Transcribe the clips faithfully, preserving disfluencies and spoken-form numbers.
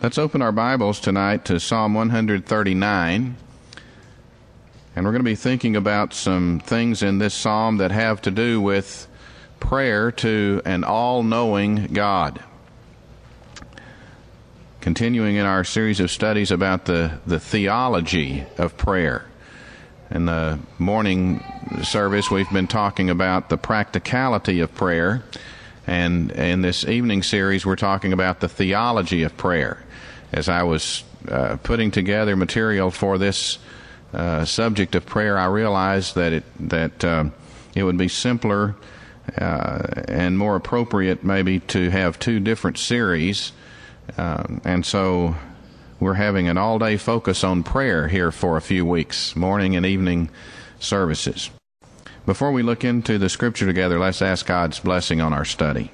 Let's open our Bibles tonight to Psalm one thirty-nine, and we're going to be thinking about some things in this psalm that have to do with prayer to an all-knowing God. Continuing in our series of studies about the, the theology of prayer. In the morning service, we've been talking about the practicality of prayer, and in this evening series, we're talking about the theology of prayer. As I was uh, putting together material for this uh, subject of prayer, I realized that it that uh, it would be simpler uh, and more appropriate maybe to have two different series, um, and so we're having an all-day focus on prayer here for a few weeks, morning and evening services. Before we look into the Scripture together, let's ask God's blessing on our study.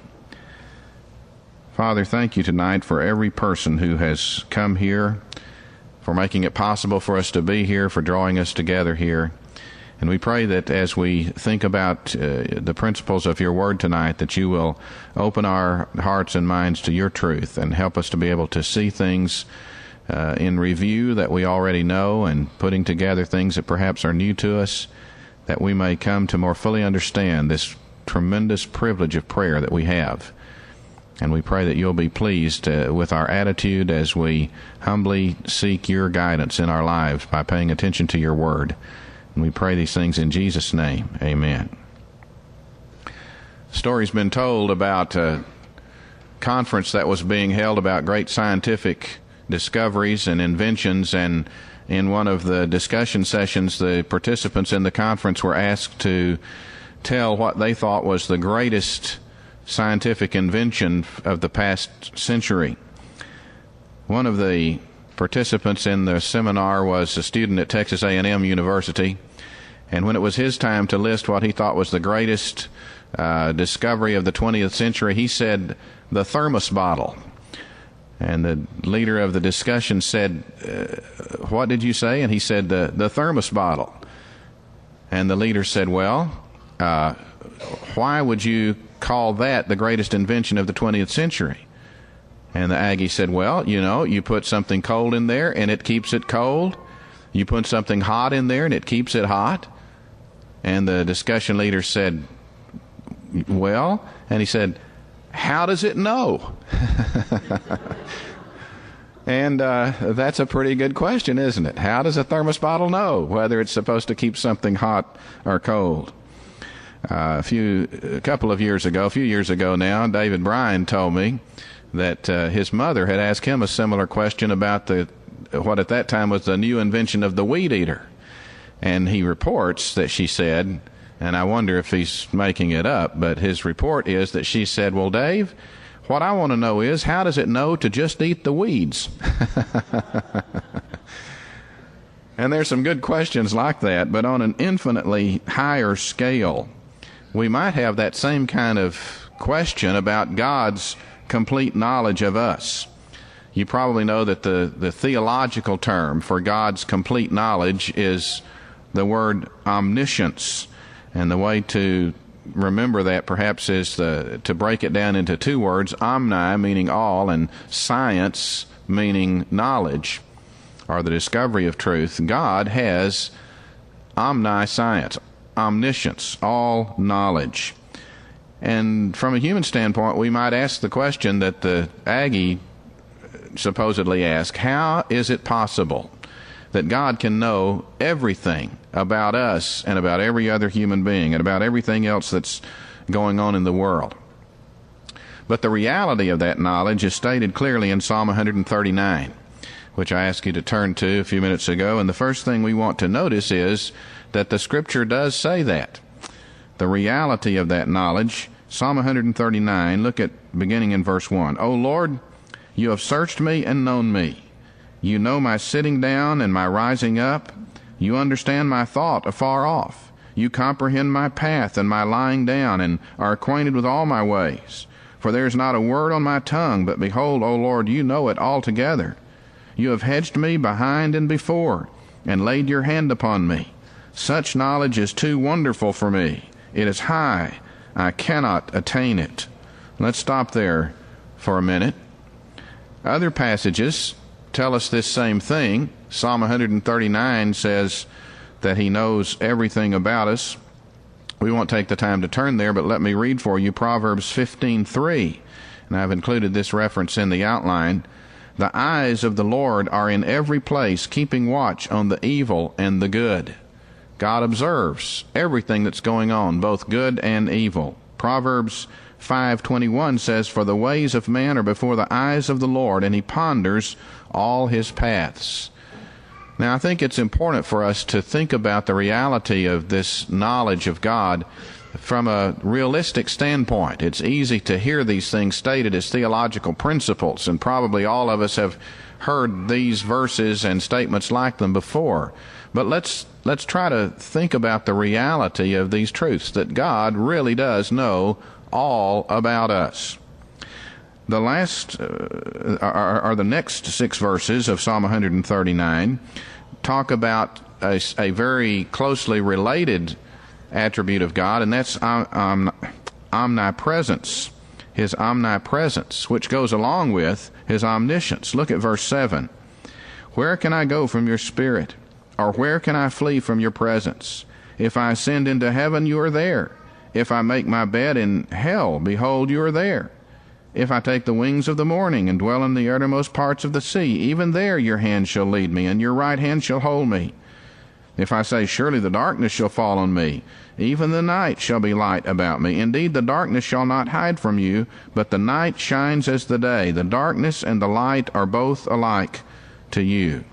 Father, thank you tonight for every person who has come here, for making it possible for us to be here, for drawing us together here. And we pray that as we think about uh, the principles of your word tonight, that you will open our hearts and minds to your truth and help us to be able to see things uh, in review that we already know, and putting together things that perhaps are new to us, that we may come to more fully understand this tremendous privilege of prayer that we have. And we pray that you'll be pleased uh, with our attitude as we humbly seek your guidance in our lives by paying attention to your word. And we pray these things in Jesus' name. Amen. A story's been told about a conference that was being held about great scientific discoveries and inventions, and in one of the discussion sessions, the participants in the conference were asked to tell what they thought was the greatest scientific invention of the past century. One of the participants in the seminar was a student at Texas A and M University, and when it was his time to list what he thought was the greatest uh, discovery of the twentieth century, he said the thermos bottle. And the leader of the discussion said, uh, what did you say? And he said, the, the thermos bottle. And the leader said, well, uh, why would you call that the greatest invention of the twentieth century? And the Aggie said, well, you know, you put something cold in there and it keeps it cold. You put something hot in there and it keeps it hot. And the discussion leader said, well, and he said, how does it know? And uh, that's a pretty good question, isn't it? How does a thermos bottle know whether it's supposed to keep something hot or cold? Uh, a few, a couple of years ago, a few years ago now, David Bryan told me that uh, his mother had asked him a similar question about the what at that time was the new invention of the weed eater. And he reports that she said, and I wonder if he's making it up, but his report is that she said, well, Dave, what I want to know is, how does it know to just eat the weeds? And there's some good questions like that, but on an infinitely higher scale, we might have that same kind of question about God's complete knowledge of us. You probably know that the, the theological term for God's complete knowledge is the word omniscience. And the way to remember that perhaps is the, to break it down into two words, omni meaning all, and science meaning knowledge, or the discovery of truth. God has omniscience, omniscience, all knowledge. And from a human standpoint, we might ask the question that the Aggie supposedly asked, how is it possible that God can know everything about us and about every other human being and about everything else that's going on in the world? But the reality of that knowledge is stated clearly in Psalm one thirty-nine, which I asked you to turn to a few minutes ago. And the first thing we want to notice is that the Scripture does say that. The reality of that knowledge, Psalm one thirty-nine, look at beginning in verse one. O Lord, you have searched me and known me. You know my sitting down and my rising up. You understand my thought afar off. You comprehend my path and my lying down, and are acquainted with all my ways. For there is not a word on my tongue, but behold, O Lord, you know it altogether. You have hedged me behind and before, and laid your hand upon me. Such knowledge is too wonderful for me. It is high. I cannot attain it. Let's stop there for a minute. Other passages tell us this same thing. Psalm one thirty-nine says that he knows everything about us. We won't take the time to turn there, but let me read for you Proverbs fifteen three. And I've included this reference in the outline. The eyes of the Lord are in every place, keeping watch on the evil and the good. God observes everything that's going on, both good and evil. Proverbs five twenty-one says, For the ways of man are before the eyes of the Lord, and he ponders all his paths. Now, I think it's important for us to think about the reality of this knowledge of God from a realistic standpoint. It's easy to hear these things stated as theological principles, and probably all of us have heard these verses and statements like them before. But let's let's try to think about the reality of these truths, that God really does know all about us. The last, uh, are, are the next six verses of Psalm one thirty-nine talk about a, a very closely related attribute of God, and that's um, omnipresence, his omnipresence, which goes along with his omniscience. Look at verse seven. Where can I go from your spirit? Or where can I flee from your presence? If I ascend into heaven, you are there. If I make my bed in hell, behold, you are there. If I take the wings of the morning and dwell in the uttermost parts of the sea, even there your hand shall lead me, and your right hand shall hold me. If I say, surely the darkness shall fall on me, even the night shall be light about me. Indeed, the darkness shall not hide from you, but the night shines as the day. The darkness and the light are both alike to you.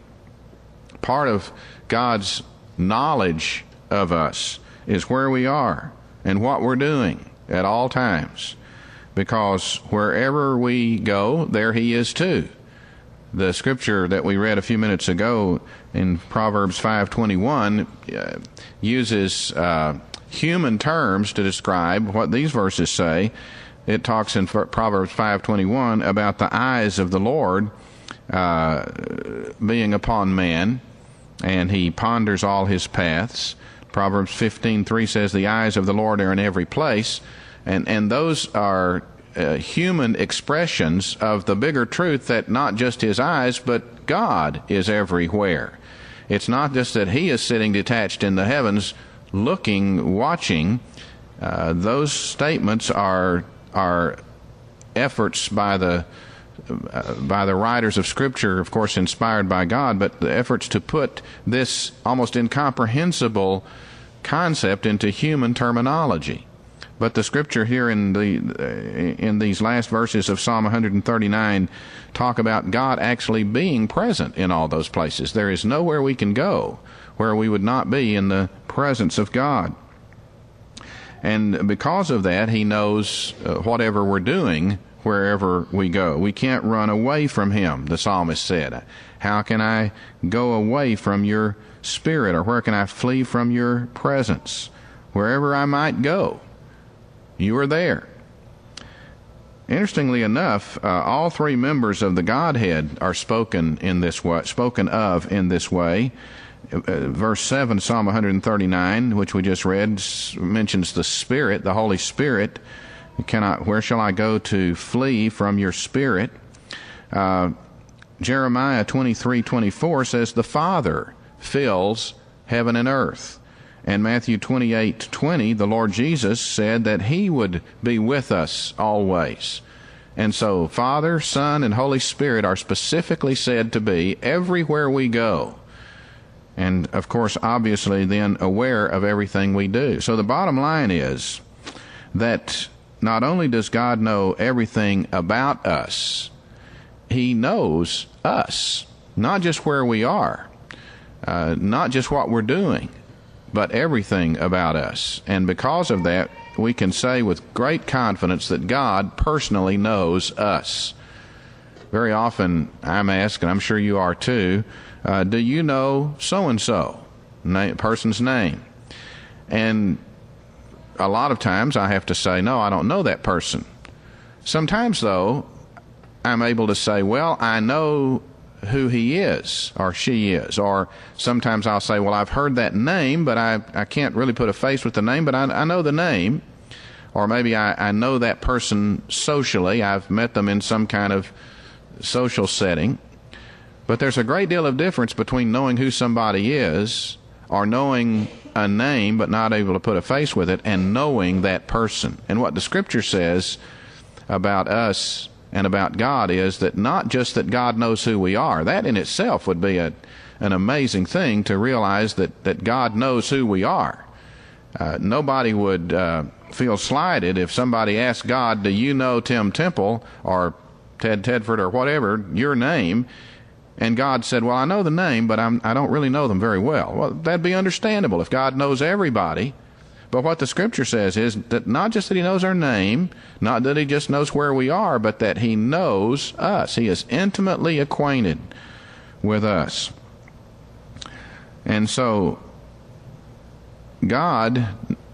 Part of God's knowledge of us is where we are and what we're doing at all times, because wherever we go, there he is too. The scripture that we read a few minutes ago in Proverbs five twenty-one uh, uses uh, human terms to describe what these verses say. It talks in Proverbs five twenty-one about the eyes of the Lord uh, being upon man, and he ponders all his paths. Proverbs fifteen three says the eyes of the Lord are in every place, and and those are uh, human expressions of the bigger truth that not just his eyes, but God is everywhere. It's not just that he is sitting detached in the heavens, looking, watching. Uh, those statements are are efforts by the uh, by the writers of Scripture, of course, inspired by God, but the efforts to put this almost incomprehensible concept into human terminology. But the Scripture here in the in these last verses of Psalm one thirty-nine talk about God actually being present in all those places. There is nowhere we can go where we would not be in the presence of God. And because of that, he knows uh, whatever we're doing wherever we go. We can't run away from him, the psalmist said. How can I go away from your spirit, or where can I flee from your presence? Wherever I might go, you are there. Interestingly enough, uh, all three members of the Godhead are spoken in this way, spoken of in this way. Uh, verse seven, Psalm one thirty-nine, which we just read, mentions the Spirit, the Holy Spirit. Can I, where shall I go to flee from your Spirit? Uh, Jeremiah twenty-three twenty-four says the Father fills heaven and earth. And Matthew twenty-eight twenty, the Lord Jesus said that he would be with us always. And so Father, Son, and Holy Spirit are specifically said to be everywhere we go. And, of course, obviously then aware of everything we do. So the bottom line is that not only does God know everything about us, he knows us, not just where we are, uh, not just what we're doing, but everything about us. And because of that, we can say with great confidence that God personally knows us. Very often I'm asked, and I'm sure you are too, uh, do you know so-and-so, na- person's name? And a lot of times I have to say, no, I don't know that person. Sometimes, though, I'm able to say, well, I know who he is or she is. Or sometimes I'll say, well, I've heard that name, but I, I can't really put a face with the name, but I, I know the name. Or maybe I, I know that person socially. I've met them in some kind of social setting. But there's a great deal of difference between knowing who somebody is, or knowing a name but not able to put a face with it, and knowing that person. And what the Scripture says about us and about God is that not just that God knows who we are. That in itself would be a, an amazing thing, to realize that, that God knows who we are. Uh, nobody would uh, feel slighted if somebody asked God, do you know Tim Temple or Ted Tedford or whatever, your name? And God said, well, I know the name, but I'm, I don't really know them very well. Well, that'd be understandable if God knows everybody. But what the Scripture says is that not just that He knows our name, not that He just knows where we are, but that He knows us. He is intimately acquainted with us. And so God,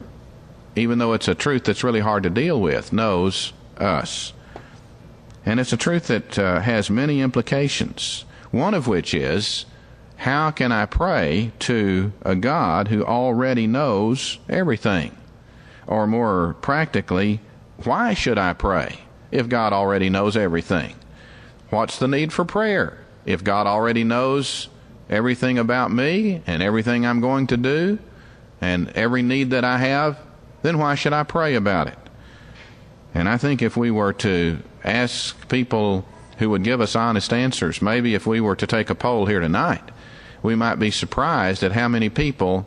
even though it's a truth that's really hard to deal with, knows us. And it's a truth that uh, has many implications. One of which is, how can I pray to a God who already knows everything? Or more practically, why should I pray if God already knows everything? What's the need for prayer? If God already knows everything about me and everything I'm going to do and every need that I have, then why should I pray about it? And I think if we were to ask people who would give us honest answers, maybe if we were to take a poll here tonight, we might be surprised at how many people,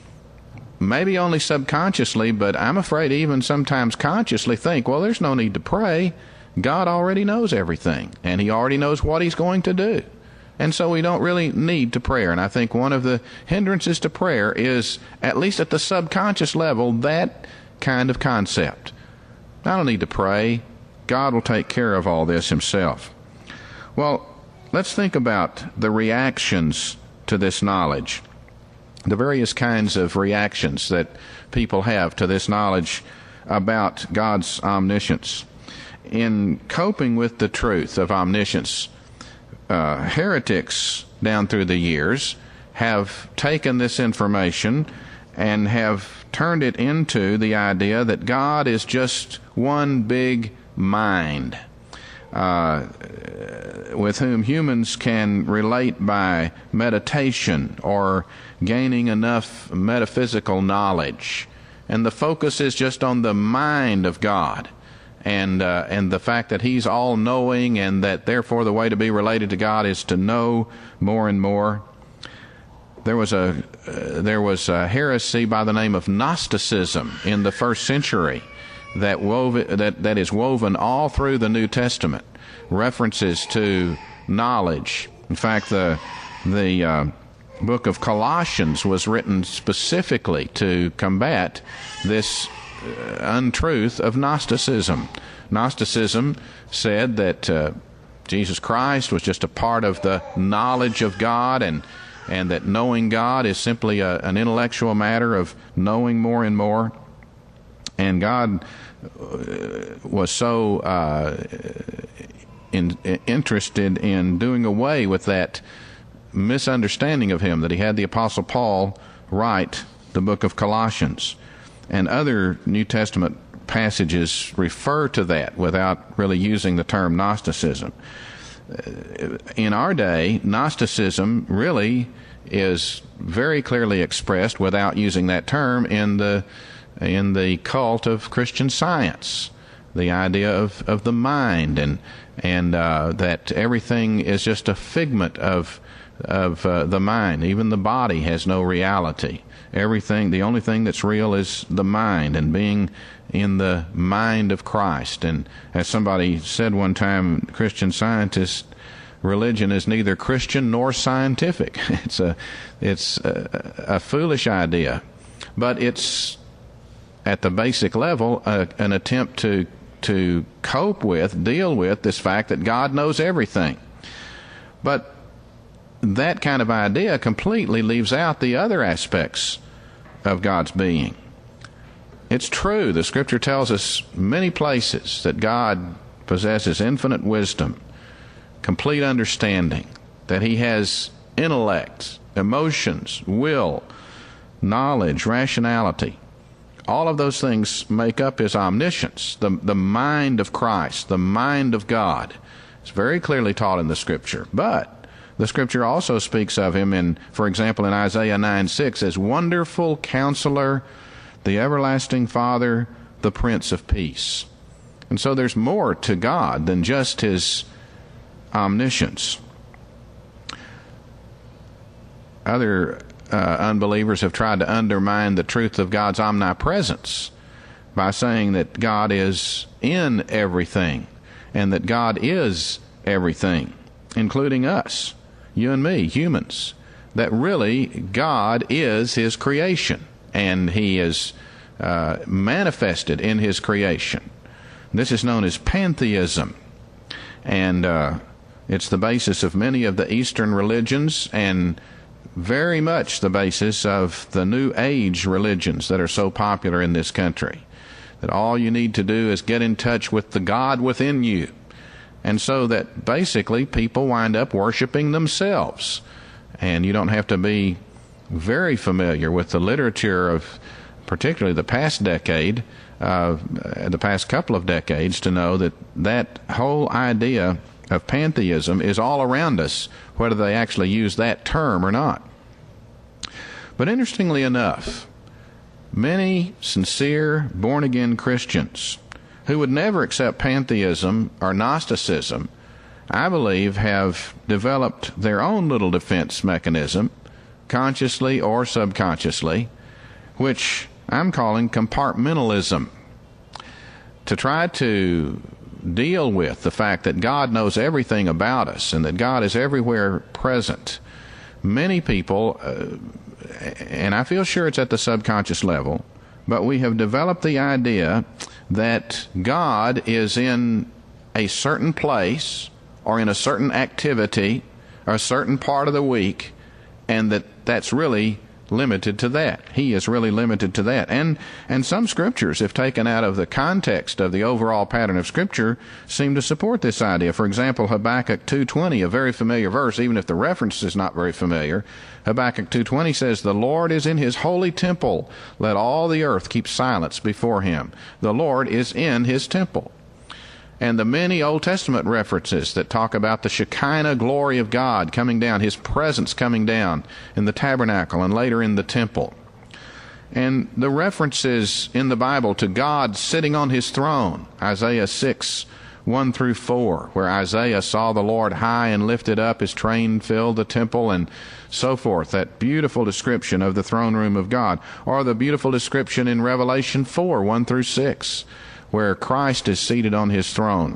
maybe only subconsciously, but I'm afraid even sometimes consciously, think, well, there's no need to pray. God already knows everything, and He already knows what He's going to do. And so we don't really need to pray. And I think one of the hindrances to prayer is, at least at the subconscious level, that kind of concept. I don't need to pray. God will take care of all this Himself. Well, let's think about the reactions to this knowledge, the various kinds of reactions that people have to this knowledge about God's omniscience. In coping with the truth of omniscience, uh, heretics down through the years have taken this information and have turned it into the idea that God is just one big mind, uh, with whom humans can relate by meditation or gaining enough metaphysical knowledge. And the focus is just on the mind of God, and uh, and the fact that He's all-knowing, and that therefore the way to be related to God is to know more and more. There was a uh, there was a heresy by the name of Gnosticism in the first century that wove that that is woven all through the New Testament. References to knowledge. In fact, the the uh, book of Colossians was written specifically to combat this uh, untruth of Gnosticism. Gnosticism said that uh, Jesus Christ was just a part of the knowledge of God, and and that knowing God is simply a, an intellectual matter of knowing more and more. And God was so uh, in, interested in doing away with that misunderstanding of Him that He had the Apostle Paul write the book of Colossians. And other New Testament passages refer to that without really using the term Gnosticism. In our day, Gnosticism really is very clearly expressed, without using that term, in the in the cult of Christian Science, the idea of, of the mind, and and uh, that everything is just a figment of of uh, the mind. Even the body has no reality. Everything, the only thing that's real is the mind, and being in the mind of Christ. And as somebody said one time, Christian Scientists, religion is neither Christian nor scientific. It's a it's a, a foolish idea, but it's at the basic level uh, an attempt to to cope with, deal with this fact that God knows everything. But that kind of idea completely leaves out the other aspects of God's being. It's true, the Scripture tells us many places that God possesses infinite wisdom, complete understanding, that He has intellect, emotions, will, knowledge, rationality. All of those things make up His omniscience, the, the mind of Christ, the mind of God. It's very clearly taught in the Scripture. But the Scripture also speaks of him, in, for example, in Isaiah nine six, as Wonderful Counselor, the Everlasting Father, the Prince of Peace. And so there's more to God than just his omniscience. Other uh, unbelievers have tried to undermine the truth of God's omnipresence by saying that God is in everything and that God is everything, including us, you and me, humans, that really God is his creation and he is uh, manifested in his creation. This is known as pantheism, and uh, it's the basis of many of the Eastern religions and very much the basis of the New Age religions that are so popular in this country. That all you need to do is get in touch with the God within you. And so that basically people wind up worshiping themselves. And you don't have to be very familiar with the literature of particularly the past decade, uh, the past couple of decades, to know that that whole idea of pantheism is all around us, whether they actually use that term or not. But interestingly enough, many sincere, born-again Christians who would never accept pantheism or Gnosticism, I believe, have developed their own little defense mechanism, consciously or subconsciously, which I'm calling compartmentalism, to try to deal with the fact that God knows everything about us and that God is everywhere present. Many people, uh, and I feel sure it's at the subconscious level, but we have developed the idea that God is in a certain place or in a certain activity or a certain part of the week, and that that's really limited to that. He is really limited to that. And and some scriptures, if taken out of the context of the overall pattern of Scripture, seem to support this idea. For example, Habakkuk two twenty, a very familiar verse, even if the reference is not very familiar. Habakkuk two twenty says, "The Lord is in his holy temple. Let all the earth keep silence before him." The Lord is in his temple. And the many Old Testament references that talk about the Shekinah glory of God coming down, his presence coming down in the tabernacle and later in the temple. And the references in the Bible to God sitting on his throne, Isaiah six, one through four, where Isaiah saw the Lord high and lifted up, his train filled the temple, and so forth. That beautiful description of the throne room of God. Or the beautiful description in Revelation four, one through six, where Christ is seated on his throne.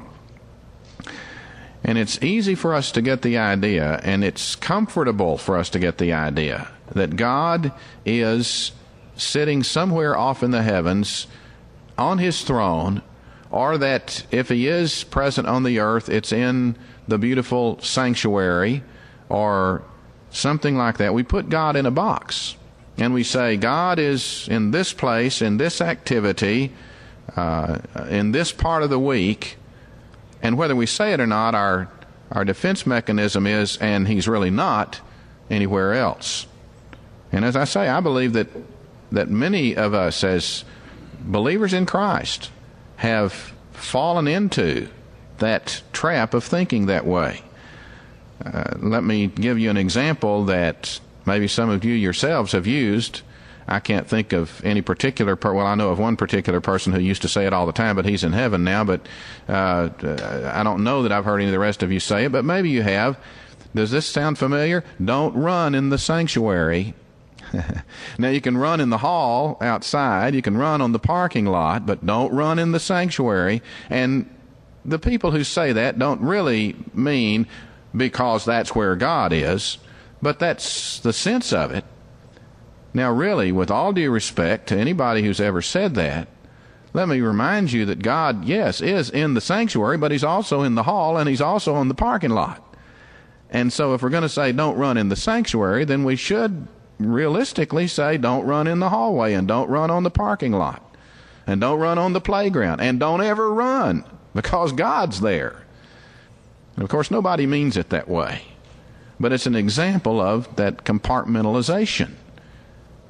And it's easy for us to get the idea, and it's comfortable for us to get the idea, that God is sitting somewhere off in the heavens on his throne, or that if he is present on the earth, it's in the beautiful sanctuary or something like that. We put God in a box, and we say, God is in this place, in this activity, Uh, in this part of the week, and whether we say it or not, our our defense mechanism is, and he's really not anywhere else. And as I say, I believe that that many of us as believers in Christ have fallen into that trap of thinking that way. Uh, let me give you an example that maybe some of you yourselves have used. I can't think of any particular, per- well, I know of one particular person who used to say it all the time, but he's in heaven now, but uh, I don't know that I've heard any of the rest of you say it, but maybe you have. Does this sound familiar? Don't run in the sanctuary. Now, you can run in the hall outside, you can run on the parking lot, but don't run in the sanctuary. And the people who say that don't really mean because that's where God is, but that's the sense of it. Now, really, with all due respect to anybody who's ever said that, let me remind you that God, yes, is in the sanctuary, but he's also in the hall, and he's also in the parking lot. And so if we're going to say don't run in the sanctuary, then we should realistically say don't run in the hallway, and don't run on the parking lot, and don't run on the playground, and don't ever run, because God's there. And of course, nobody means it that way. But it's an example of that compartmentalization.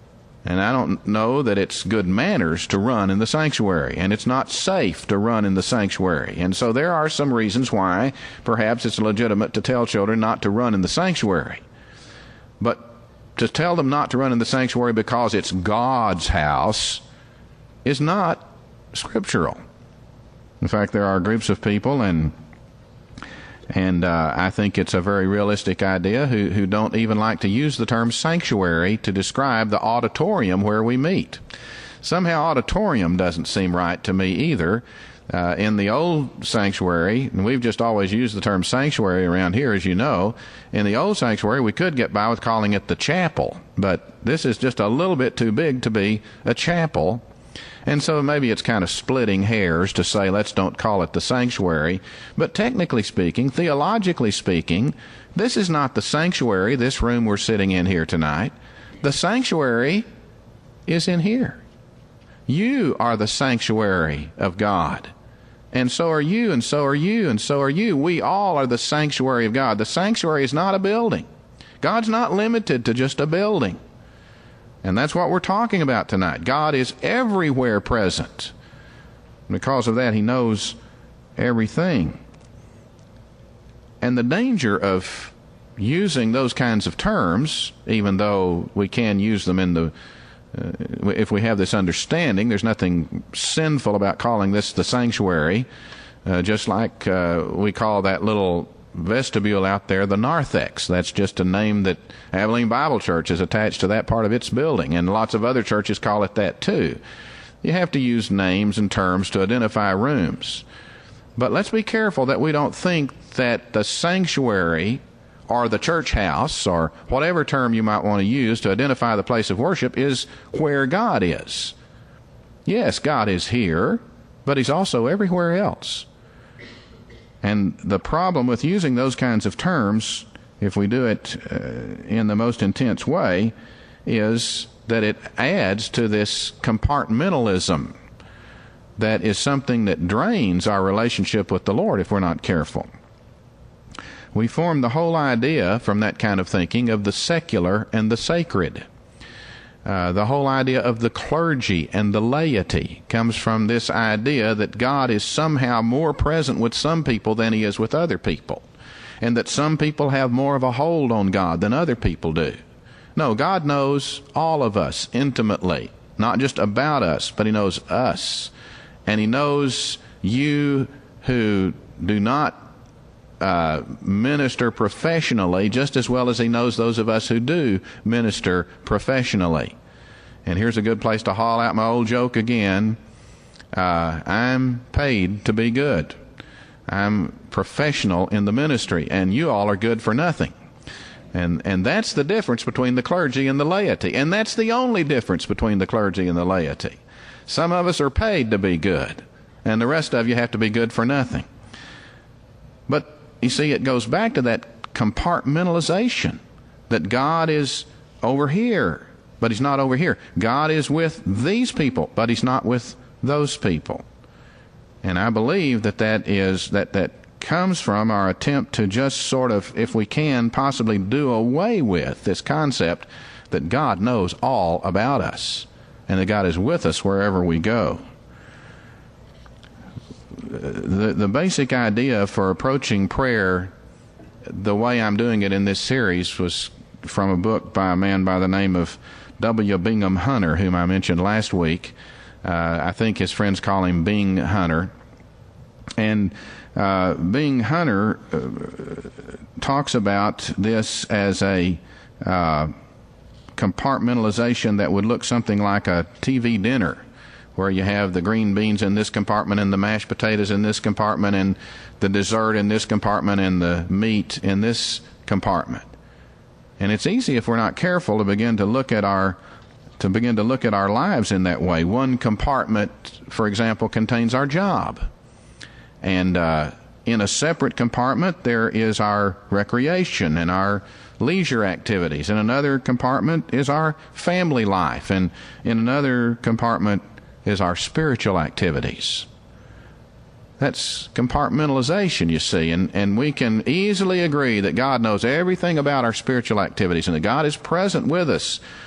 And I don't know that it's good manners to run in the sanctuary, and it's not safe to run in the sanctuary. And so there are some reasons why perhaps it's legitimate to tell children not to run in the sanctuary. But to tell them not to run in the sanctuary because it's God's house is not scriptural. In fact, there are groups of people, and And uh, I think it's a very realistic idea, who, who don't even like to use the term sanctuary to describe the auditorium where we meet. Somehow auditorium doesn't seem right to me either. Uh, in the old sanctuary, and we've just always used the term sanctuary around here, as you know, in the old sanctuary we could get by with calling it the chapel, but this is just a little bit too big to be a chapel. And so maybe it's kind of splitting hairs to say let's don't call it the sanctuary. But technically speaking, theologically speaking, this is not the sanctuary, this room we're sitting in here tonight. The sanctuary is in here. You are the sanctuary of God. And so are you, and so are you, and so are you. We all are the sanctuary of God. The sanctuary is not a building. God's not limited to just a building. And that's what we're talking about tonight. God is everywhere present. Because of that, he knows everything. And the danger of using those kinds of terms, even though we can use them in the, uh, if we have this understanding, there's nothing sinful about calling this the sanctuary, uh, just like uh, we call that little vestibule out there the narthex. That's just a name that Abilene Bible Church is attached to that part of its building, and lots of other churches call it that too. You have to use names and terms to identify rooms. But let's be careful that we don't think that the sanctuary or the church house, or whatever term you might want to use to identify the place of worship, is where God is. Yes, God is here, but he's also everywhere else. And the problem with using those kinds of terms, if we do it uh, in the most intense way, is that it adds to this compartmentalism that is something that drains our relationship with the Lord if we're not careful. We form the whole idea from that kind of thinking of the secular and the sacred. Uh, the whole idea of the clergy and the laity comes from this idea that God is somehow more present with some people than he is with other people, and that some people have more of a hold on God than other people do. No, God knows all of us intimately, not just about us, but he knows us. And he knows you who do not uh, minister professionally just as well as he knows those of us who do minister professionally. And here's a good place to haul out my old joke again. Uh, I'm paid to be good. I'm professional in the ministry, and you all are good for nothing. And and that's the difference between the clergy and the laity. And that's the only difference between the clergy and the laity. Some of us are paid to be good, and the rest of you have to be good for nothing. But you see, it goes back to that compartmentalization, that God is over here, but he's not over here. God is with these people, but he's not with those people. And I believe that that is that that comes from our attempt to just sort of, if we can, possibly do away with this concept that God knows all about us and that God is with us wherever we go. The, the basic idea for approaching prayer the way I'm doing it in this series was from a book by a man by the name of W. Bingham Hunter, whom I mentioned last week. Uh, I think his friends call him Bing Hunter. And uh, Bing Hunter uh, talks about this as a uh, compartmentalization that would look something like a T V dinner, where you have the green beans in this compartment and the mashed potatoes in this compartment and the dessert in this compartment and the meat in this compartment. And it's easy, if we're not careful, to begin to look at our to begin to look at our lives in that way. One compartment, for example, contains our job. And uh, in a separate compartment, there is our recreation and our leisure activities. In another compartment is our family life. And in another compartment is our spiritual activities. That's compartmentalization, you see. And, and we can easily agree that God knows everything about our spiritual activities and that God is present with us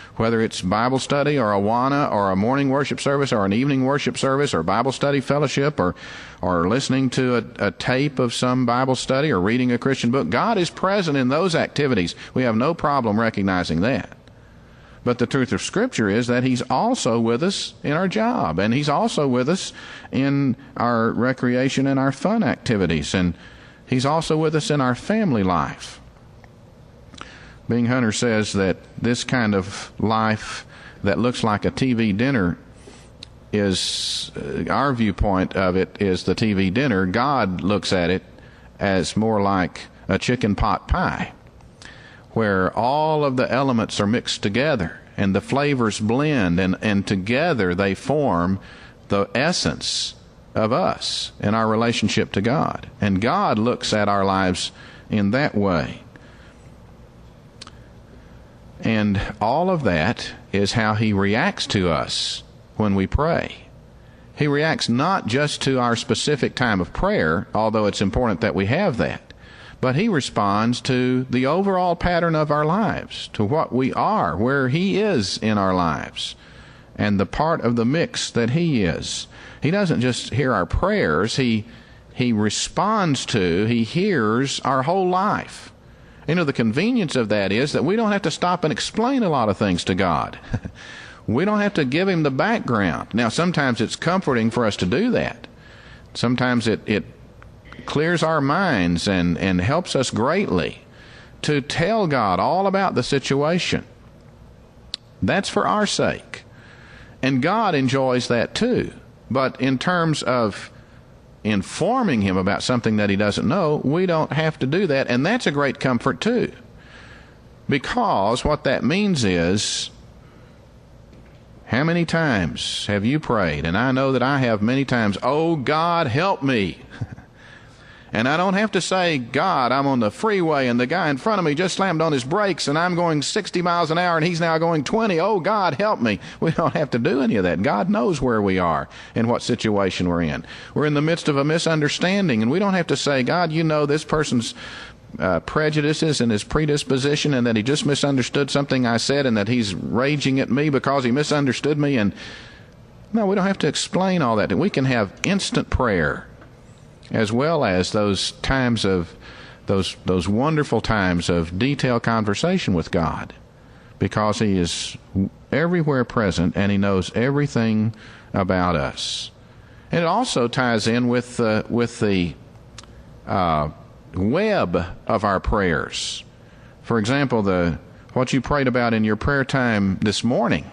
whether it's Bible study or Awana or a morning worship service or an evening worship service or Bible study fellowship or or listening to a, a tape of some Bible study or reading a Christian book. God is present in those activities. We have no problem recognizing that. But the truth of Scripture is that He's also with us in our job, and He's also with us in our recreation and our fun activities, and He's also with us in our family life. Bing Hunter says that this kind of life that looks like a T V dinner is, uh, our viewpoint of it is the T V dinner. God looks at it as more like a chicken pot pie, where all of the elements are mixed together and the flavors blend, and, and together they form the essence of us and our relationship to God. And God looks at our lives in that way. And all of that is how He reacts to us when we pray. He reacts not just to our specific time of prayer, although it's important that we have that, but He responds to the overall pattern of our lives, to what we are, where He is in our lives, and the part of the mix that He is. He doesn't just hear our prayers, He, he responds to, He hears our whole life. You know, the convenience of that is that we don't have to stop and explain a lot of things to God. We don't have to give Him the background. Now, sometimes it's comforting for us to do that. Sometimes it, it clears our minds and, and helps us greatly to tell God all about the situation. That's for our sake. And God enjoys that too. But in terms of informing Him about something that He doesn't know, we don't have to do that, and that's a great comfort too, because what that means is, how many times have you prayed? And I know that I have many times, oh God, help me. And I don't have to say, God, I'm on the freeway and the guy in front of me just slammed on his brakes and I'm going sixty miles an hour and he's now going twenty. Oh, God, help me. We don't have to do any of that. God knows where we are and what situation we're in. We're in the midst of a misunderstanding, and we don't have to say, God, you know this person's uh, prejudices and his predisposition, and that he just misunderstood something I said, and that he's raging at me because he misunderstood me. And no, we don't have to explain all that. We can have instant prayer, as well as those times of those those wonderful times of detailed conversation with God, because He is everywhere present and He knows everything about us. And it also ties in with uh, with the uh, web of our prayers. For example, the what you prayed about in your prayer time this morning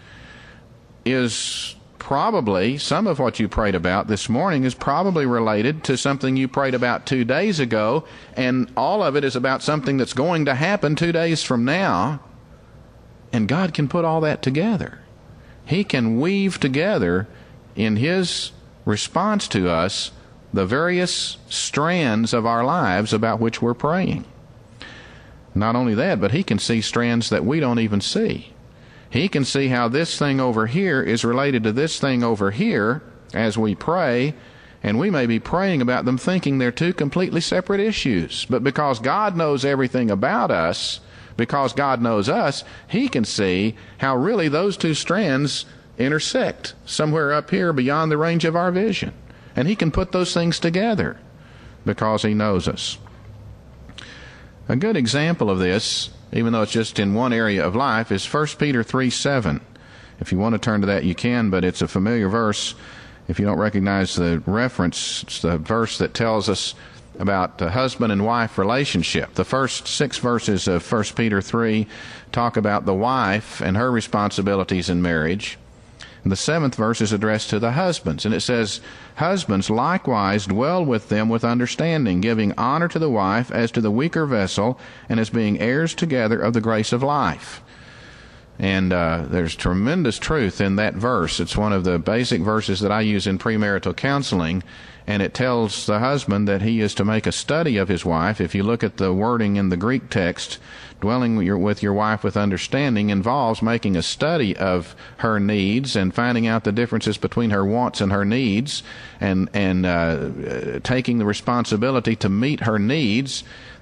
is probably, some of what you prayed about this morning is probably related to something you prayed about two days ago, and all of it is about something that's going to happen two days from now. And God can put all that together. He can weave together in His response to us the various strands of our lives about which we're praying. Not only that, but He can see strands that we don't even see. He can see how this thing over here is related to this thing over here as we pray, and we may be praying about them thinking they're two completely separate issues. But because God knows everything about us, because God knows us, He can see how really those two strands intersect somewhere up here beyond the range of our vision. And He can put those things together because He knows us. A good example of this, even though it's just in one area of life, is First Peter three seven. If you want to turn to that, you can, but it's a familiar verse. If you don't recognize the reference, it's the verse that tells us about the husband and wife relationship. The first six verses of First Peter three talk about the wife and her responsibilities in marriage. And the seventh verse is addressed to the husbands, and it says, "Husbands likewise dwell with them with understanding, giving honor to the wife as to the weaker vessel, and as being heirs together of the grace of life." And uh, there's tremendous truth in that verse. It's one of the basic verses that I use in premarital counseling, and it tells the husband that he is to make a study of his wife. If you look at the wording in the Greek text, dwelling with your, with your wife with understanding involves making a study of her needs and finding out the differences between her wants and her needs, and, and uh, taking the responsibility to meet her needs.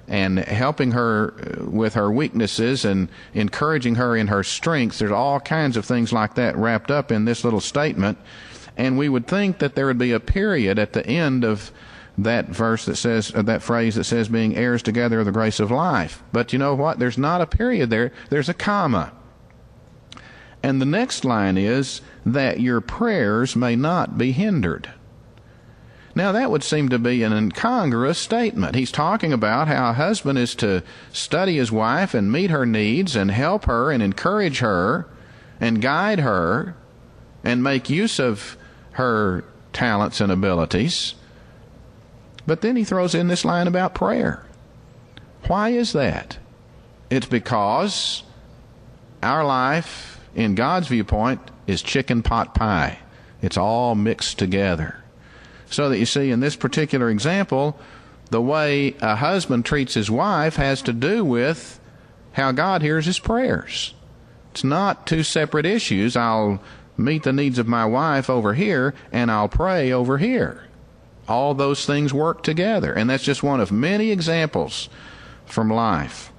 and helping her with her weaknesses and encouraging her in her strengths. There's all kinds of things like that wrapped up in this little statement. And we would think that there would be a period at the end of that verse that says, or that phrase that says, being heirs together of the grace of life. But you know what? There's not a period there. There's a comma. And the next line is, that your prayers may not be hindered. Now, that would seem to be an incongruous statement. He's talking about how a husband is to study his wife and meet her needs and help her and encourage her and guide her and make use of her talents and abilities. But then he throws in this line about prayer. Why is that? It's because our life, in God's viewpoint, is chicken pot pie. It's all mixed together. So that you see, in this particular example, the way a husband treats his wife has to do with how God hears his prayers. It's not two separate issues. I'll meet the needs of my wife over here, and I'll pray over here. All those things work together. And that's just one of many examples from life.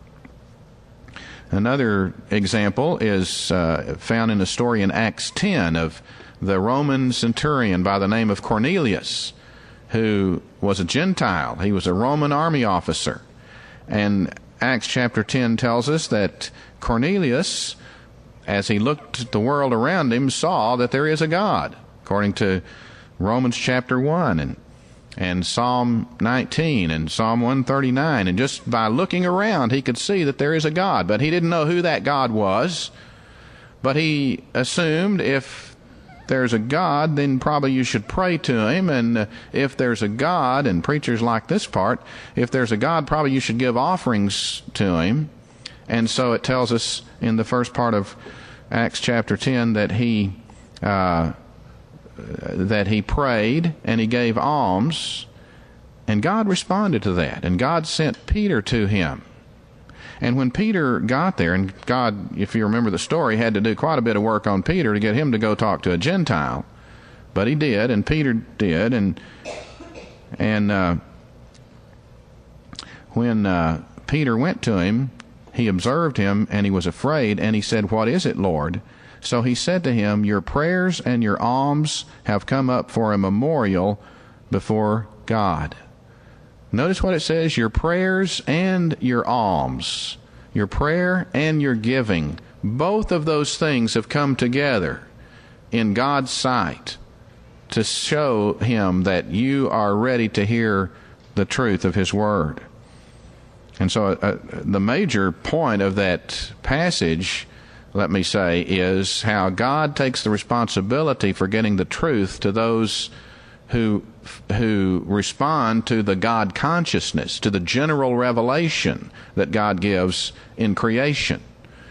Another example is uh, found in a story in Acts ten of the Roman centurion by the name of Cornelius, who was a Gentile. He was a Roman army officer. And Acts chapter ten tells us that Cornelius, as he looked at the world around him, saw that there is a God, according to Romans chapter one and, and Psalm nineteen and Psalm one thirty-nine. And just by looking around, he could see that there is a God. But he didn't know who that God was. But he assumed if there's a God, then probably you should pray to him. And uh, if there's a God, and preachers like this part, if there's a God, probably you should give offerings to him. And so it tells us in the first part of Acts chapter ten that he uh, that he prayed and he gave alms, and God responded to that, and God sent Peter to him. And when Peter got there, and God, if you remember the story, had to do quite a bit of work on Peter to get him to go talk to a Gentile, but he did, and Peter did, and and uh, when uh, Peter went to him, he observed him, and he was afraid, and he said, "What is it, Lord?" So he said to him, "Your prayers and your alms have come up for a memorial before God." Notice what it says, your prayers and your alms. Your prayer and your giving. Both of those things have come together in God's sight to show him that you are ready to hear the truth of his word. And so uh, the major point of that passage, let me say, is how God takes the responsibility for getting the truth to those who who respond to the God consciousness, to the general revelation that God gives in creation.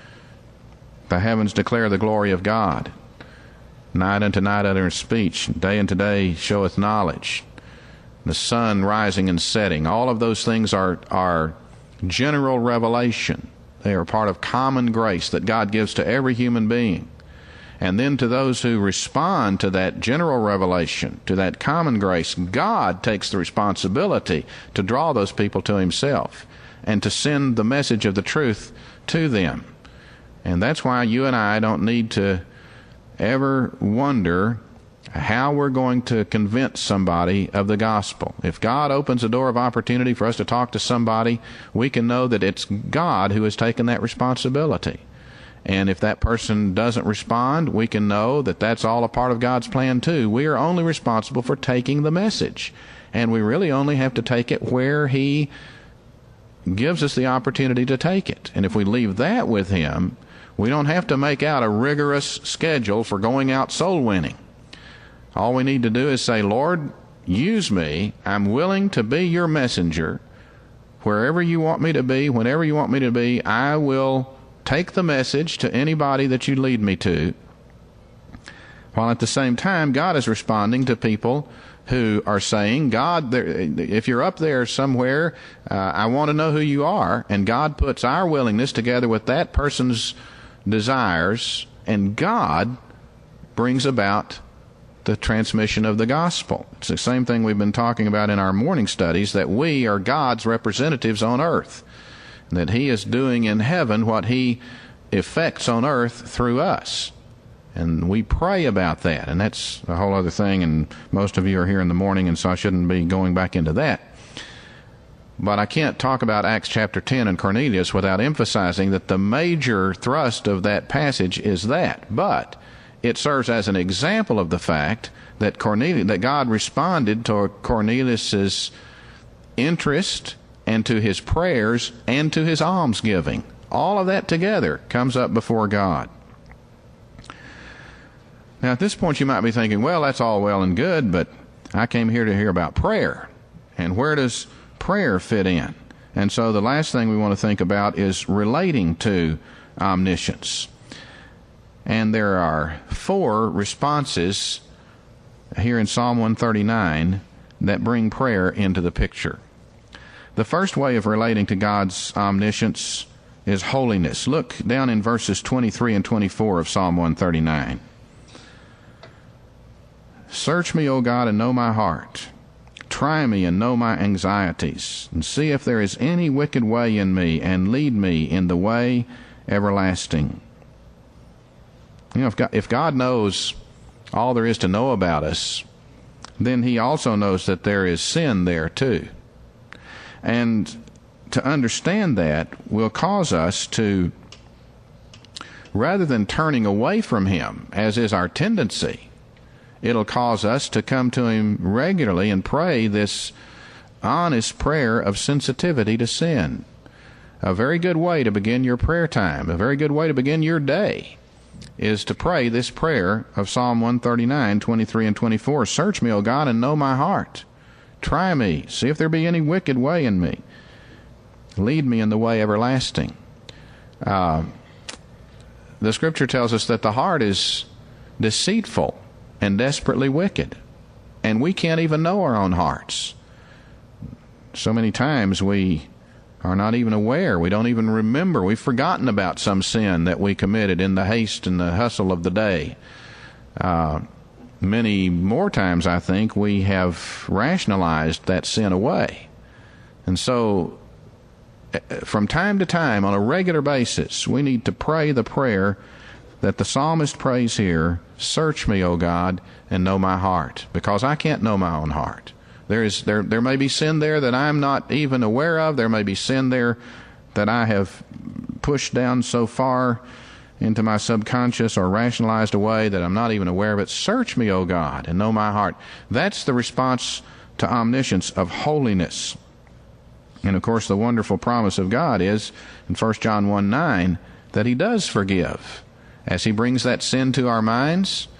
The heavens declare the glory of God. Night unto night uttereth speech, day unto day showeth knowledge. The sun rising and setting, all of those things are are general revelation. They are part of common grace that God gives to every human being. And then to those who respond to that general revelation, to that common grace, God takes the responsibility to draw those people to himself and to send the message of the truth to them. And that's why you and I don't need to ever wonder how we're going to convince somebody of the gospel. If God opens a door of opportunity for us to talk to somebody, we can know that it's God who has taken that responsibility. And if that person doesn't respond, we can know that that's all a part of God's plan too. We are only responsible for taking the message. And we really only have to take it where he gives us the opportunity to take it. And if we leave that with him, we don't have to make out a rigorous schedule for going out soul winning. All we need to do is say, Lord, use me. I'm willing to be your messenger. Wherever you want me to be, whenever you want me to be, I will take the message to anybody that you lead me to, while at the same time God is responding to people who are saying, God, there, if you're up there somewhere, uh, I want to know who you are. And God puts our willingness together with that person's desires, and God brings about the transmission of the gospel. It's the same thing we've been talking about in our morning studies, that we are God's representatives on earth, that He is doing in heaven what He effects on earth through us. And we pray about that, and that's a whole other thing, and most of you are here in the morning, and so I shouldn't be going back into that. But I can't talk about Acts chapter ten and Cornelius without emphasizing that the major thrust of that passage is that. But it serves as an example of the fact that Cornelius, that God responded to Cornelius's interest and to his prayers and to his almsgiving. All of that together comes up before God. Now, at this point, you might be thinking, well, that's all well and good, but I came here to hear about prayer. And where does prayer fit in? And so the last thing we want to think about is relating to omniscience. And there are four responses here in Psalm one thirty-nine that bring prayer into the picture. The first way of relating to God's omniscience is holiness. Look down in verses twenty-three and twenty-four of Psalm one thirty-nine. Search me, O God, and know my heart. Try me and know my anxieties, and see if there is any wicked way in me, and lead me in the way everlasting. You know, if God, if God knows all there is to know about us, then He also knows that there is sin there too. And to understand that will cause us to, rather than turning away from Him, as is our tendency, it'll cause us to come to Him regularly and pray this honest prayer of sensitivity to sin. A very good way to begin your prayer time, a very good way to begin your day, is to pray this prayer of Psalm one thirty-nine, twenty-three and twenty-four. Search me, O God, and know my heart. Try me, see if there be any wicked way in me. Lead me in the way everlasting. Uh, the Scripture tells us that the heart is deceitful and desperately wicked, and we can't even know our own hearts. So many times we are not even aware, we don't even remember, we've forgotten about some sin that we committed in the haste and the hustle of the day. Uh, many more times, I think, we have rationalized that sin away. And so from time to time, on a regular basis, we need to pray the prayer that the psalmist prays here. Search me, O God, and know my heart, because I can't know my own heart. There is there there may be sin there that I'm not even aware of. There may be sin there that I have pushed down so far into my subconscious or rationalized away that I'm not even aware of it. Search me, O God, and know my heart. That's the response to omniscience of holiness. And of course, the wonderful promise of God is in First John one nine that He does forgive. As He brings that sin to our minds,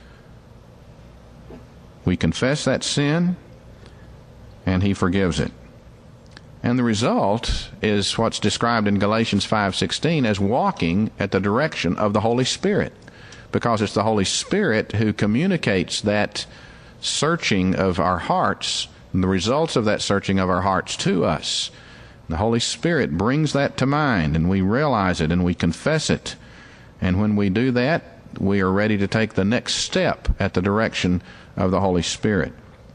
we confess that sin, and He forgives it. And the result is what's described in Galatians five sixteen as walking at the direction of the Holy Spirit, because it's the Holy Spirit who communicates that searching of our hearts and the results of that searching of our hearts to us. The Holy Spirit brings that to mind, and we realize it, and we confess it. And when we do that, we are ready to take the next step at the direction of the Holy Spirit.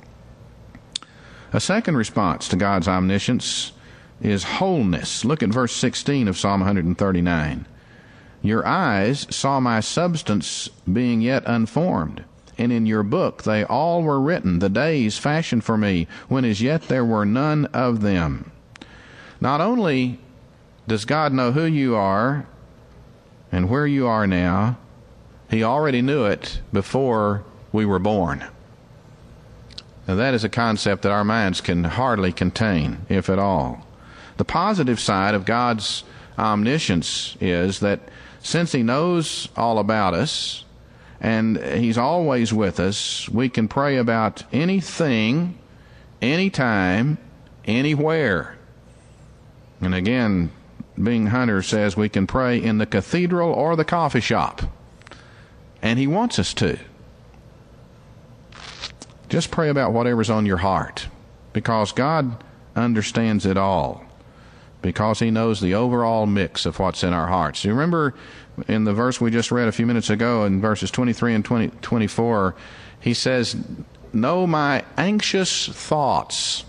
A second response to God's omniscience is wholeness. Look at verse sixteen of Psalm one thirty-nine. Your eyes saw my substance being yet unformed, and in your book they all were written, the days fashioned for me, when as yet there were none of them. Not only does God know who you are and where you are now, He already knew it before we were born. Now, that is a concept that our minds can hardly contain, if at all. The positive side of God's omniscience is that since He knows all about us and He's always with us, we can pray about anything, anytime, anywhere. And again, Bing Hunter says we can pray in the cathedral or the coffee shop. And He wants us to. Just pray about whatever's on your heart, because God understands it all, because He knows the overall mix of what's in our hearts. You remember in the verse we just read a few minutes ago, in verses twenty-three and twenty, twenty-four, He says, know my anxious thoughts.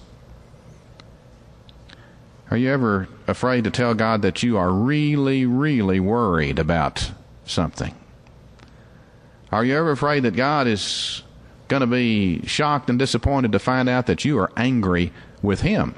Are you ever afraid to tell God that you are really, really worried about something? Are you ever afraid that God is going to be shocked and disappointed to find out that you are angry with Him?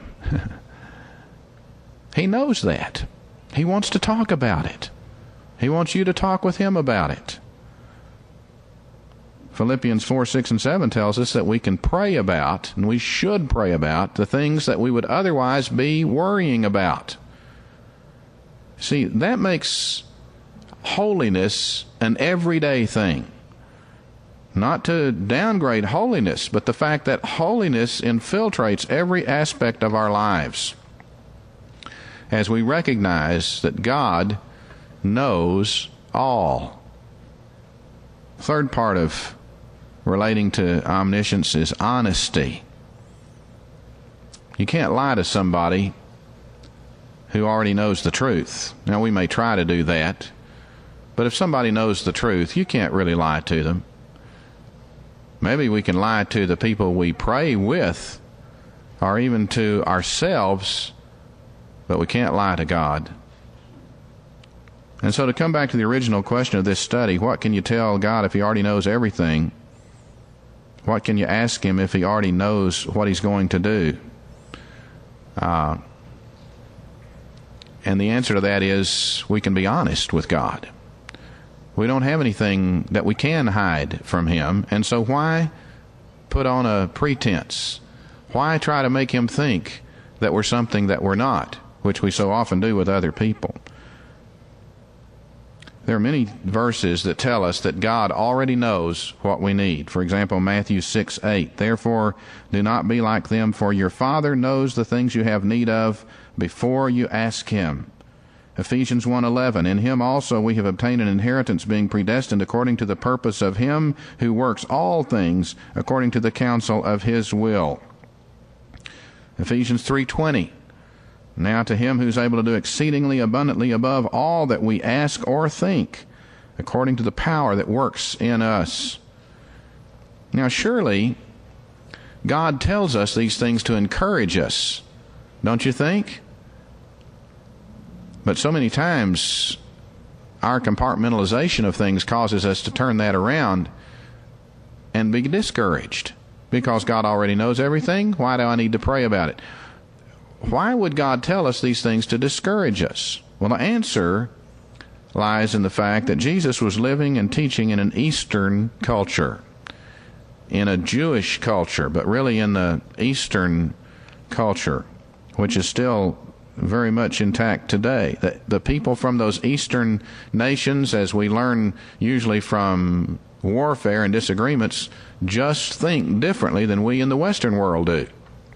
He knows that. He wants to talk about it. He wants you to talk with Him about it. Philippians four, six, and seven tells us that we can pray about, and we should pray about, the things that we would otherwise be worrying about. See, that makes holiness an everyday thing. Not to downgrade holiness, but the fact that holiness infiltrates every aspect of our lives. As we recognize that God knows all. Third part of relating to omniscience is honesty. You can't lie to somebody who already knows the truth. Now, we may try to do that, but if somebody knows the truth, you can't really lie to them. Maybe we can lie to the people we pray with, or even to ourselves, but we can't lie to God. And so to come back to the original question of this study, what can you tell God if He already knows everything? What can you ask Him if He already knows what He's going to do? Uh, and the answer to that is we can be honest with God. We don't have anything that we can hide from Him, and so why put on a pretense? Why try to make Him think that we're something that we're not, which we so often do with other people? There are many verses that tell us that God already knows what we need. For example, Matthew six, eight. Therefore, do not be like them, for your Father knows the things you have need of before you ask Him. Ephesians one, eleven. In Him also we have obtained an inheritance, being predestined according to the purpose of Him who works all things according to the counsel of His will. Ephesians three, twenty. Now to Him who is able to do exceedingly abundantly above all that we ask or think, according to the power that works in us. Now surely God tells us these things to encourage us, don't you think? But so many times our compartmentalization of things causes us to turn that around and be discouraged. Because God already knows everything, why do I need to pray about it? Why would God tell us these things to discourage us? Well, the answer lies in the fact that Jesus was living and teaching in an Eastern culture, in a Jewish culture, but really in the Eastern culture, which is still very much intact today. The, the people from those Eastern nations, as we learn usually from warfare and disagreements, just think differently than we in the Western world do.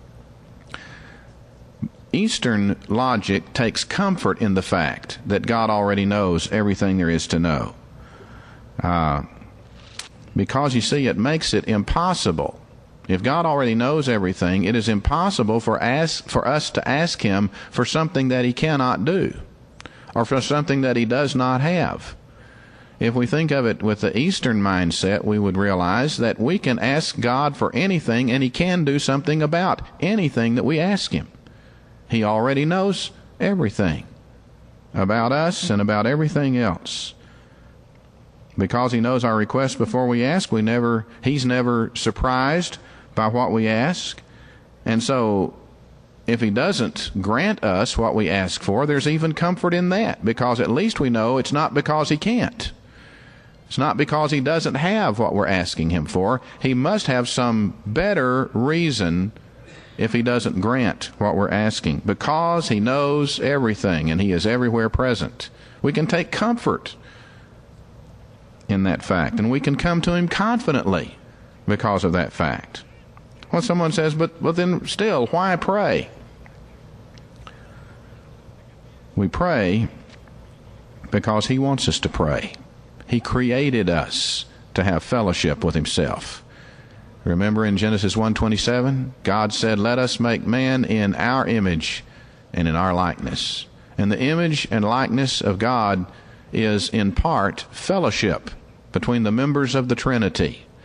Eastern logic takes comfort in the fact that God already knows everything there is to know. Uh, because, you see, it makes it impossible. If God already knows everything, it is impossible for, ask, for us to ask Him for something that He cannot do, or for something that He does not have. If we think of it with the Eastern mindset, we would realize that we can ask God for anything, and He can do something about anything that we ask Him. He already knows everything about us and about everything else. Because He knows our requests before we ask, we never, He's never surprised by what we ask. And so, if He doesn't grant us what we ask for, there's even comfort in that, because at least we know it's not because He can't. It's not because He doesn't have what we're asking Him for. He must have some better reason if He doesn't grant what we're asking, because He knows everything and He is everywhere present. We can take comfort in that fact, and we can come to Him confidently because of that fact. Well, someone says, but, but then still, why pray? We pray because He wants us to pray. He created us to have fellowship with Himself. Remember in Genesis one twenty-seven, God said, let us make man in our image and in our likeness. And the image and likeness of God is in part fellowship between the members of the Trinity.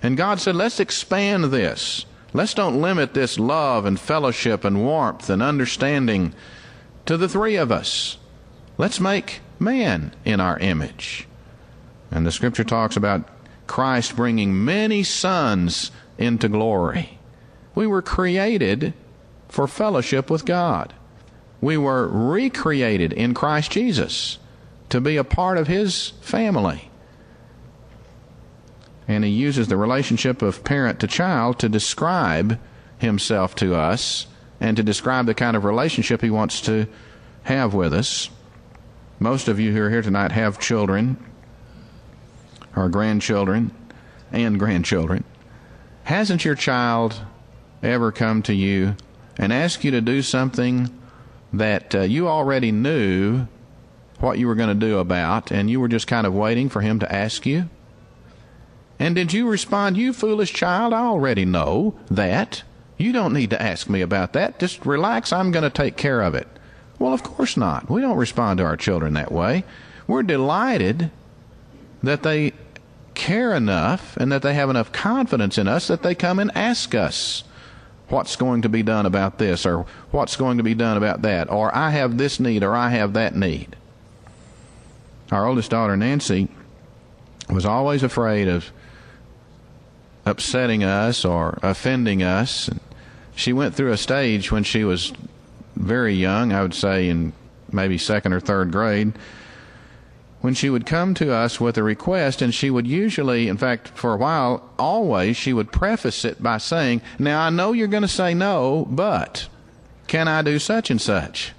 And God said, let's expand this. Let's don't limit this love and fellowship and warmth and understanding to the three of us. Let's make man in our image. And the Scripture talks about Christ bringing many sons into glory. We were created for fellowship with God. We were recreated in Christ Jesus to be a part of His family. And He uses the relationship of parent to child to describe Himself to us and to describe the kind of relationship He wants to have with us. Most of you who are here tonight have children or grandchildren and grandchildren. Hasn't your child ever come to you and asked you to do something that uh, you already knew what you were going to do about, and you were just kind of waiting for him to ask you? And did you respond, "You foolish child, I already know that. You don't need to ask me about that. Just relax, I'm going to take care of it"? Well, of course not. We don't respond to our children that way. We're delighted that they care enough and that they have enough confidence in us that they come and ask us what's going to be done about this, or what's going to be done about that, or I have this need, or I have that need. Our oldest daughter, Nancy, was always afraid of upsetting us or offending us. She went through a stage when she was very young, I would say in maybe second or third grade, when she would come to us with a request, and she would usually, in fact, for a while, always, she would preface it by saying, "Now, I know you're going to say no, but can I do such and such?"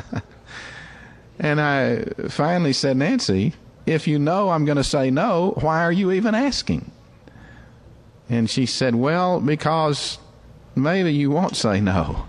And I finally said, "Nancy, if you know I'm going to say no, why are you even asking?" And she said, "Well, because maybe you won't say no."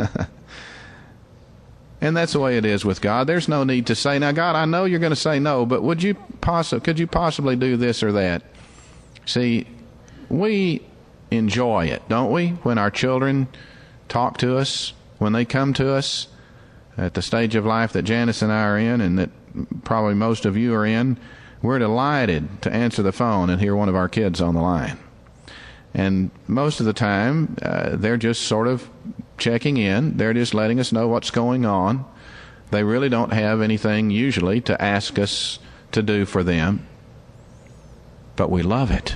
And that's the way it is with God. There's no need to say, "Now, God, I know you're going to say no, but would you possi- could you possibly do this or that?" See, we enjoy it, don't we, when our children talk to us, when they come to us at the stage of life that Janice and I are in, and that probably most of you are in. We're delighted to answer the phone and hear one of our kids on the line. And most of the time, uh, they're just sort of checking in. They're just letting us know what's going on. They really don't have anything usually to ask us to do for them. But we love it.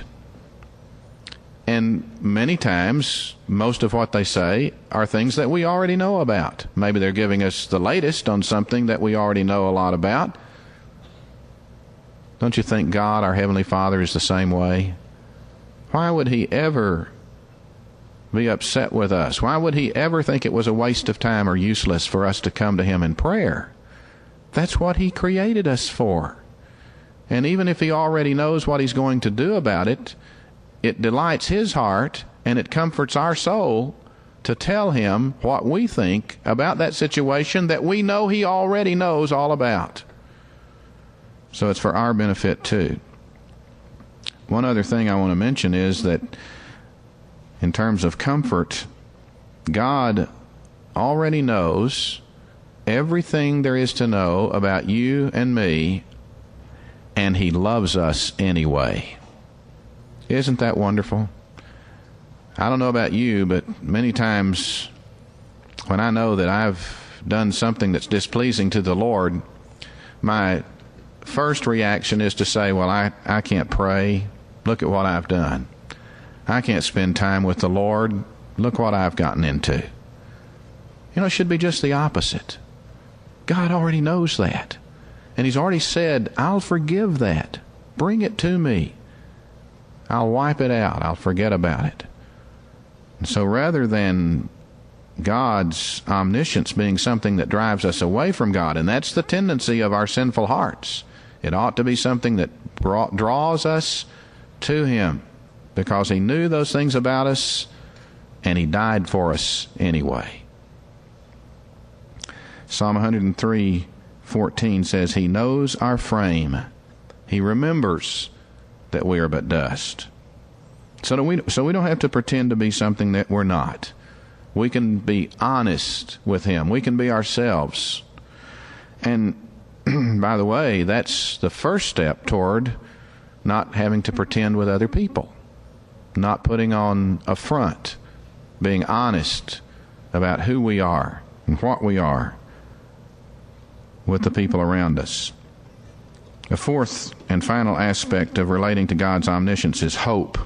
And many times, most of what they say are things that we already know about. Maybe they're giving us the latest on something that we already know a lot about. Don't you think God, our Heavenly Father, is the same way? Why would He ever be upset with us? Why would He ever think it was a waste of time or useless for us to come to Him in prayer? That's what He created us for. And even if He already knows what He's going to do about it, it delights His heart and it comforts our soul to tell Him what we think about that situation that we know He already knows all about. So it's for our benefit too. One other thing I want to mention is that in terms of comfort, God already knows everything there is to know about you and me, and He loves us anyway. Isn't that wonderful? I don't know about you, but many times when I know that I've done something that's displeasing to the Lord, my first reaction is to say, well, I, I can't pray. Look at what I've done. I can't spend time with the Lord. Look what I've gotten into. You know, it should be just the opposite. God already knows that. And He's already said, I'll forgive that. Bring it to me. I'll wipe it out. I'll forget about it. And so rather than God's omniscience being something that drives us away from God, and that's the tendency of our sinful hearts, it ought to be something that brought, draws us to Him, because He knew those things about us and He died for us anyway. Psalm one oh three fourteen says, He knows our frame. He remembers that we are but dust. So, do we, so we don't have to pretend to be something that we're not. We can be honest with Him. We can be ourselves. And by the way, that's the first step toward not having to pretend with other people. not putting on a front, being honest about who we are and what we are with the people around us. A fourth and final aspect of relating to God's omniscience is hope.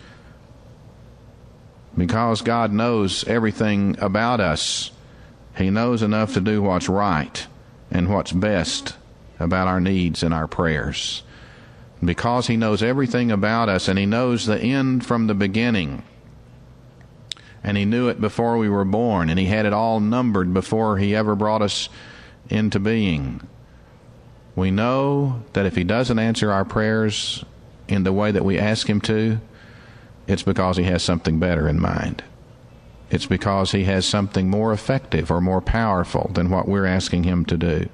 Because God knows everything about us, He knows enough to do what's right and what's best about our needs and our prayers. Because He knows everything about us, and He knows the end from the beginning, and He knew it before we were born, and He had it all numbered before He ever brought us into being, we know that if He doesn't answer our prayers in the way that we ask Him to, it's because He has something better in mind. It's because He has something more effective or more powerful than what we're asking Him to do.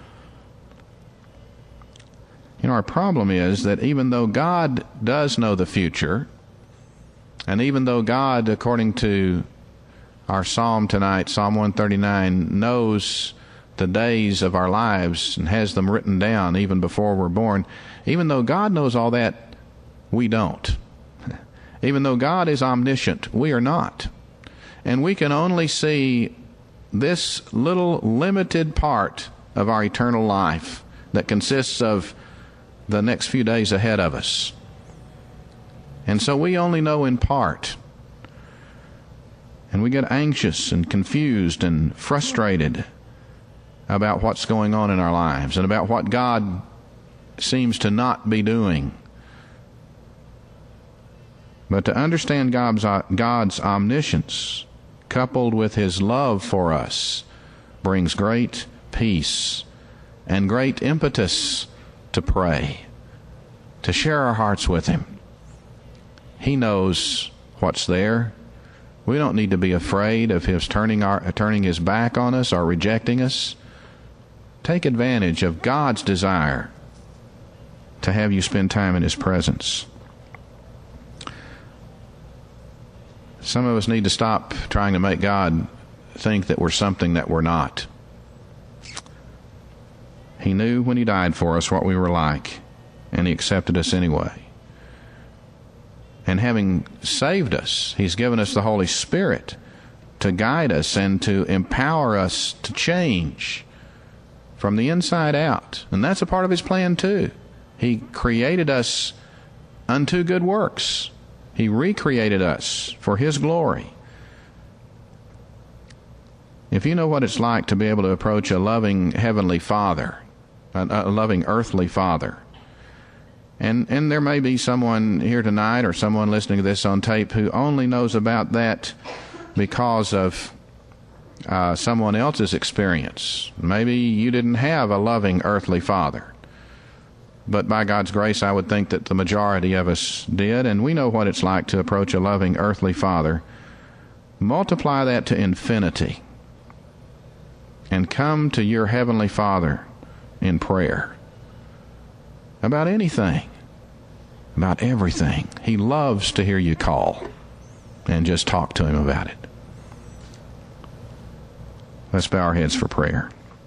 You know, our problem is that even though God does know the future, and even though God, according to our psalm tonight, Psalm one thirty-nine, knows the days of our lives and has them written down even before we're born, even though God knows all that, we don't. Even though God is omniscient, we are not. And we can only see this little limited part of our eternal life that consists of the next few days ahead of us. And so we only know in part. And we get anxious and confused and frustrated about what's going on in our lives and about what God seems to not be doing. But to understand God's, God's omniscience, coupled with His love for us, brings great peace and great impetus to pray, to share our hearts with Him. He knows what's there. We don't need to be afraid of His turning our turning His back on us or rejecting us. Take advantage of God's desire to have you spend time in His presence. Some of us need to stop trying to make God think that we're something that we're not. He knew when He died for us what we were like, and He accepted us anyway. And having saved us, He's given us the Holy Spirit to guide us and to empower us to change from the inside out. And that's a part of His plan too. He created us unto good works. He recreated us for His glory. If you know what it's like to be able to approach a loving Heavenly Father, a, a loving earthly Father, and, and there may be someone here tonight or someone listening to this on tape who only knows about that because of uh, someone else's experience. Maybe you didn't have a loving earthly Father. But by God's grace, I would think that the majority of us did, and we know what it's like to approach a loving earthly Father. Multiply that to infinity, and come to your Heavenly Father in prayer about anything, about everything. He loves to hear you call and just talk to Him about it. Let's bow our heads for prayer.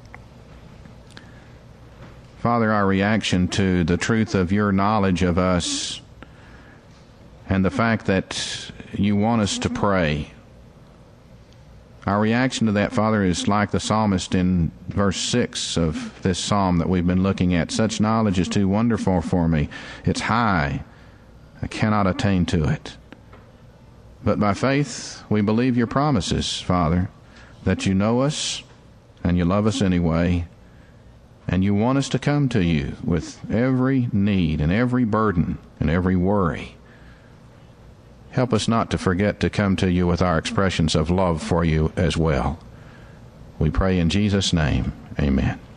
Father, our reaction to the truth of your knowledge of us and the fact that you want us to pray, our reaction to that, Father, is like the psalmist in verse six of this psalm that we've been looking at. Such knowledge is too wonderful for me. It's high. I cannot attain to it. But by faith, we believe your promises, Father, that you know us and you love us anyway, and you want us to come to you with every need and every burden and every worry. Help us not to forget to come to you with our expressions of love for you as well. We pray in Jesus' name. Amen.